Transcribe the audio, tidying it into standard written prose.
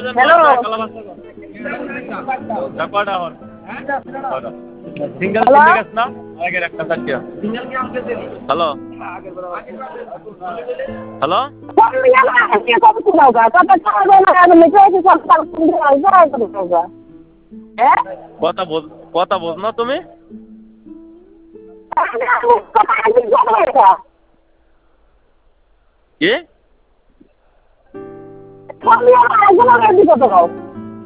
hello single hello single না আগের একটা চারটিয়া হ্যালো হ্যালো কথা বল কথা বল না তুমি কি